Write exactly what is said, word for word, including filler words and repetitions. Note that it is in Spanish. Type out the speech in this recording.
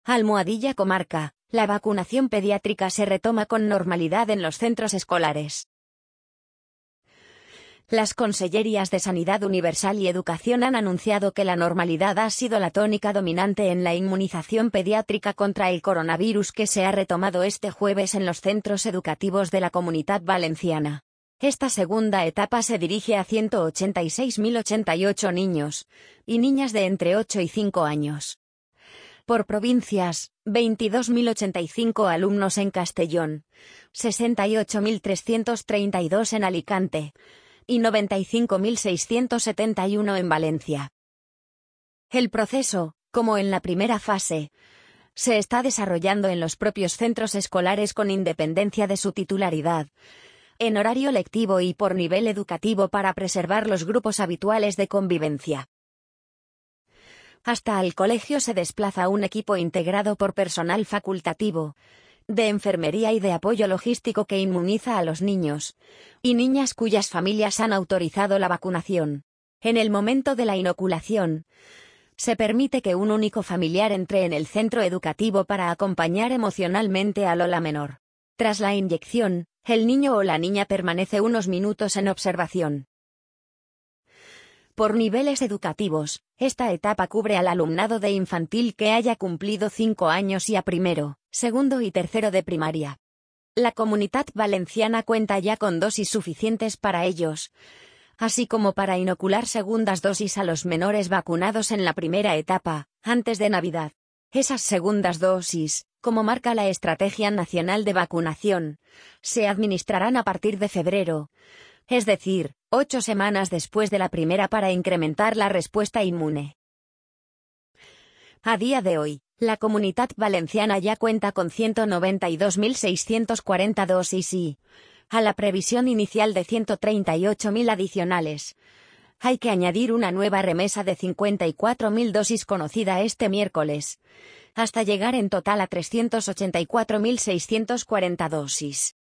Almohadilla Comarca, la vacunación pediátrica se retoma con normalidad en los centros escolares. Las Consellerías de Sanidad Universal y Educación han anunciado que la normalidad ha sido la tónica dominante en la inmunización pediátrica contra el coronavirus que se ha retomado este jueves en los centros educativos de la Comunitat Valenciana. Esta segunda etapa se dirige a ciento ochenta y seis mil ochenta y ocho niños y niñas de entre ocho y cinco años. Por provincias, veintidós mil ochenta y cinco alumnos en Castellón, sesenta y ocho mil trescientos treinta y dos en Alicante y noventa y cinco mil seiscientos setenta y uno en Valencia. El proceso, como en la primera fase, se está desarrollando en los propios centros escolares con independencia de su titularidad, en horario lectivo y por nivel educativo para preservar los grupos habituales de convivencia. Hasta al colegio se desplaza un equipo integrado por personal facultativo, de enfermería y de apoyo logístico que inmuniza a los niños y niñas cuyas familias han autorizado la vacunación. En el momento de la inoculación, se permite que un único familiar entre en el centro educativo para acompañar emocionalmente al o la menor. Tras la inyección, el niño o la niña permanece unos minutos en observación. Por niveles educativos, esta etapa cubre al alumnado de infantil que haya cumplido cinco años y a primero, segundo y tercero de primaria. La Comunitat Valenciana cuenta ya con dosis suficientes para ellos, así como para inocular segundas dosis a los menores vacunados en la primera etapa, antes de Navidad. Esas segundas dosis, como marca la Estrategia Nacional de Vacunación, se administrarán a partir de febrero, es decir, ocho semanas después de la primera para incrementar la respuesta inmune. A día de hoy, la Comunitat Valenciana ya cuenta con ciento noventa y dos mil seiscientos cuarenta dosis y, a la previsión inicial de ciento treinta y ocho mil adicionales, hay que añadir una nueva remesa de cincuenta y cuatro mil dosis conocida este miércoles, hasta llegar en total a trescientos ochenta y cuatro mil seiscientos cuarenta dosis.